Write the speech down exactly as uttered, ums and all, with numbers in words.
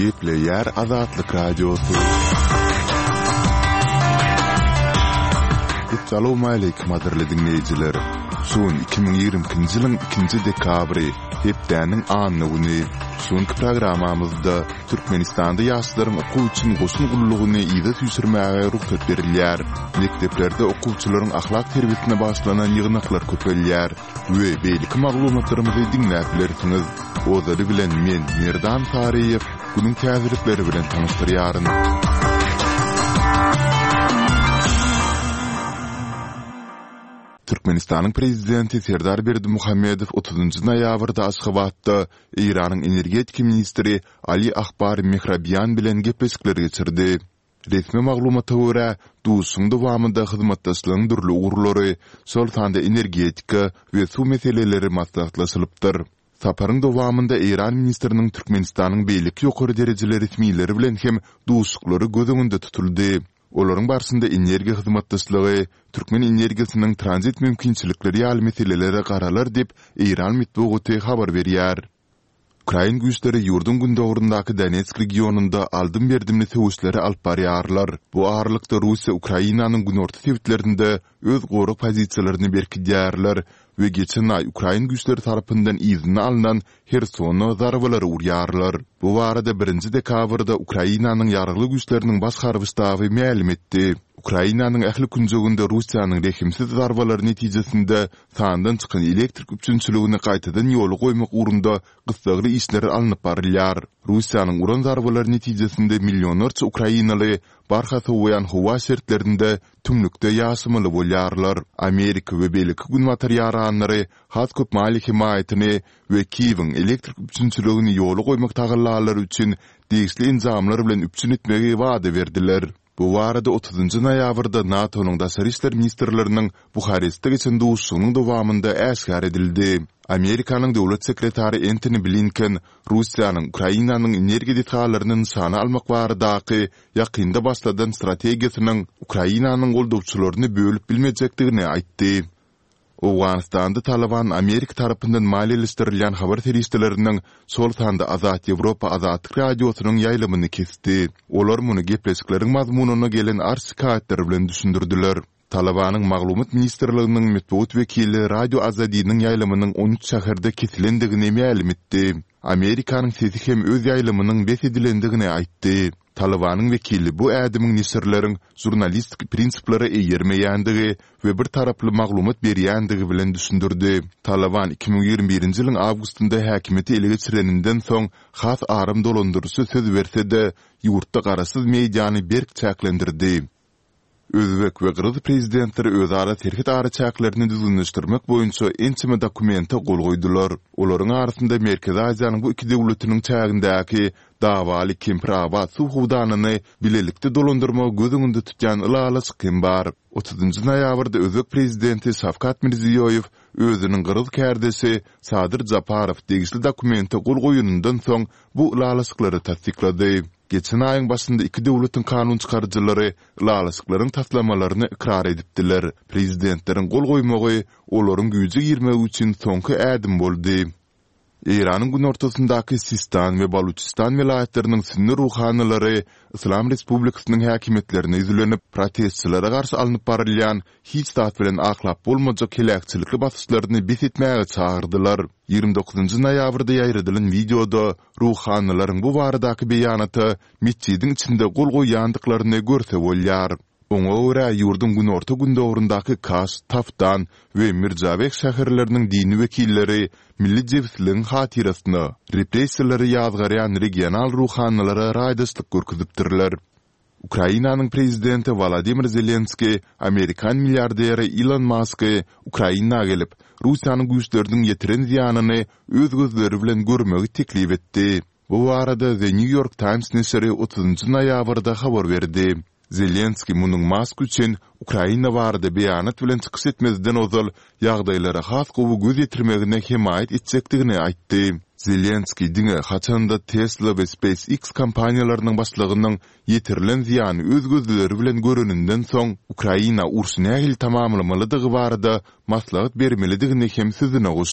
Gepleyer Azatlyk Radiosu. Assalamu alaykum adirli dinleyijiler. Şuun iki bin ýigrimkinji ýylyň ikinji dekabry hepdäniň anyny güni. Şuňky programamyzda Türkmenistanda ýaşlaryň okuw üçin goşun gullugyny ýyda tüýsürmäge ruhsat berilýär. Mekteplerde okuwçylaryň ahlak terbiyesine başlanan ýygnaklar köpelýär we beýleki maglumatlarymyzy dinläp bilersiňiz. Ozary bilen men Merdan Tariýew günüň täzirlikleri bilen tanyşdyrýaryn. Türkmenistanyň prezidenti Serdar Berdimuhammedow otuzynjy noýabrda Aşgabatda Iranyň energetik ministri Ali Akbar Mehrabyan bilen gepleşikler geçirdi. Resmi maglumata görä, duşuň dowamında hyzmatdaşlygyň durly urlary, şol tanda energetika we suw meseleleri maslahatlaşylypdyr. Saparyň dowamında Iran ministriniň Türkmenistanyň beýleki ýokary derejeler resmiýetleri bilen hem duşuklary göz öňünde tutuldy. Olaryň barşynda energiýa hyzmatdaşlygy, Türkmen energiýasynyň transit mümkinçilikleri ýaly meselelere garalar dip Iran mitbugaty habar berýär. Ukraina güýçleri ýurdun gündogrundaky Donetsk regionunda aldym berdimli töwüşleri alyp barýarlar. Bu aralykda Russiýa Ukrainanyň günorta sebitlerinde öz goru pozisiýalaryny berkidýärler we geçen ay Ukraina güýçleri tarapyndan izni alynan Hersona zarbalary urýarlar. Bu barada birinji dekabrda Ukrainanyň ýaragly güýçleriniň baş garbyştaby ma'lum etdi. Ukrainanyň ähli künjeginde Russiýanyň rehimsiz zarbalary netijesinde sandan çykan elektrik üçinçiligini gaýtadan ýoly goýmak urunda gysgaly işler alınıp barylýar. Russiýanyň uran zarbalary netijesinde millionlarça Ukrainaly barhasy oýan howa şertlerinde tümlükde ýaşamaly bolýarlar. Amerika we beýleki gün materiýalanlary has köp mali himayatyny we Kiýewiň elektrik üçinçiligini ýoly goýmak tagallalary üçin degişli inzamlar bilen üçin etmegi wada berdiler. Bu barada otuzynjy noýabrda NATO'nyň daşary işler ministrleriniň Buharestde geçen duşugynyň dowamında äşgär edildi. Amerikanyň dowlat sekretary Antony Blinken Russiýanyň Ukrainanyň energiýa detalaryny şana almak baradaky ýakynda başladan strategiýasynyň Ukrainanyň goldawçylaryny bölüp bilmejekdigini aýtdy. Owganistanda Taliban Amerika tarapyndan maliýeleşdirilýän habar teristleriniň sol tanda Azat Ýewropa Azatlyk radiosynyň ýaýlamyny kesdi. Olar muny gepleşikleriň mazmunyna gelen arşikaatlar bilen düşündirdiler. Talabanyň maglumat ministrliginiň metbuat wekili Radio Azadynyň ýaýlamynyň on üç şäherde kesilendigini ma'lum etdi. Amerikanyň sesi hem öz ýaýlamynyň besidilendigini aýtdy. Talabanyň wekili bu ädimiň nisirleriň jurnalistik prinsiplere eýermeýändigi we bir taraply maglumat berýändigi bilen düşündirdi. Talaban iki bin ýigirmi birinji ýylyň awgustynda häkimeti ele geçireninden soň has arym dolandyrysy söz berse-de ýurtda garasyz mediany berk çäklendirdi. Özbek we Gürüz prezidentleri özara terhit araçaklaryny düzgünleşdirmek boýunça ençime dokumenta gol goýdular. Olaryň arasynda Merkezi Aziýanyň bu iki döwletiniň çägindäki dawaly Kempraba suw howdanyny bilelikde dolandyrma göz öňünde tutýan ýaly kim bar. otuzynjy noýabrda Özbek prezidenti Şavkat Mirziýoýew özüniň Gürüz kärdesi Sadyr Japarow degişli dokumenta gol goýunundan soň bu ýalyşyklary tasdiklady. Geçen ayın başında iki döwletin kanun çykarjylary ýalyşyklaryň taslamalaryny ikrar edipdiler. Prezidentleriň gol goýmagy olaryň güýje girmegi üçin soňky ädim boldy. Iranyň gün ortasyndaky Sistan we Baluchistan vilayetleriniň sünni ruhanylary Islam Respublikasynyň häkimetlerine izlenip protestçilere garşy alınıp barylýan hiç zat bilen aklap bolmajak kelekçilikli basyşlaryny besitmäge çağırdylar. ýygrimi dokuzynjy noýabrda ýaýradylan videoda ruhanylaryň bu baradaky beýanaty mescidiň içinde gol goýandyklaryny görse bolýar. Oňa görä ýurdun gün orta gündogrundaky Kaş, Taftan we Mirzabek şäherleriniň dini wekilleri milli jewsligiň hatirasyny, repressiýalary ýazgarýan regional ruhanylara raýdaşlyk görkezipdirler. Ukrainanyň prezidenti Volodymyr Zelenski, Amerikan milliarderi Elon Musk'y Ukraina'ga gelip Russiýanyň güýçleriniň ýetiren ziýanyny öz gözleri bilen görmegi teklip etdi. Bu barada The New York Times nesiri otuzynjy noýabrda habar berdi. Zelenski munyň Musk üçin Ukraina barada beýanat bilen çykyş etmezden ozal ýagdaýlara has gowy göz ýetirmegine himayet etjekdigini aýtdy. Zelenski diňe haçanda Tesla we SpaceX kompaniýalarynyň başlygynyň ýetirilen ziýany öz gözleri bilen göreninden soň Ukraina urşuny ähli tamamlamalydygy barada maslahat bermelidigini hem sözüne